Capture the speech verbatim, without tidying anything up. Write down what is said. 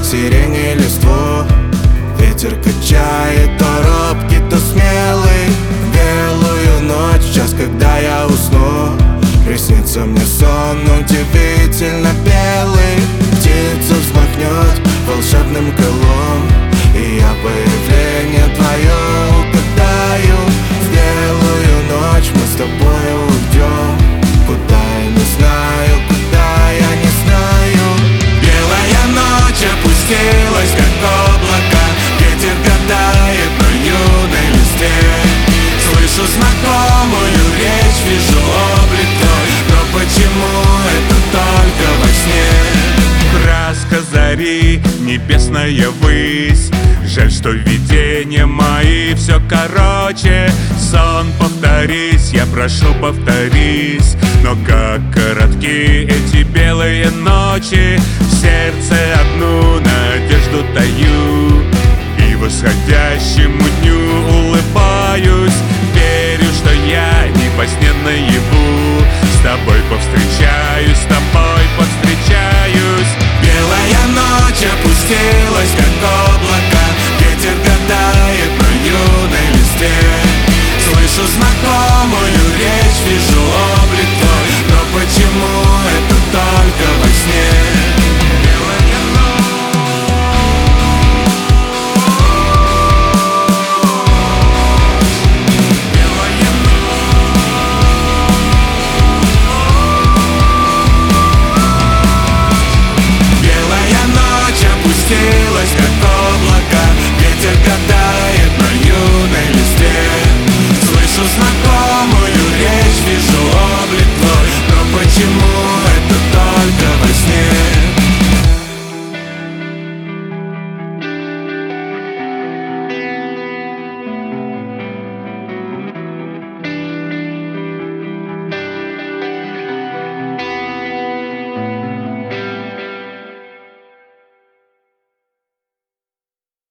сирени листву. Ветер качает то робкий, то смелый. Белую ночь, час, когда я усну, приснится мне сон удивительно белый. Птица взмахнет волшебным крылом, и я появление твое угадаю. В белую ночь мы с тобой уйдем, куда я не знаю, куда я не знаю. Белая ночь опустилась, как облако, ветер гадает на юной листе. Слышу знакомую речь, вижу облик твой, но почему это только во сне? Краска зари, небесная высь. Жаль, что видения мои все короче. Сон, повторись, я прошу, повторись. Но как коротки эти белые ночи. В сердце одну надежду таю, и восходящему дню улыбаюсь. Верю, что я не во сне наяву с тобой повстречаюсь, с тобой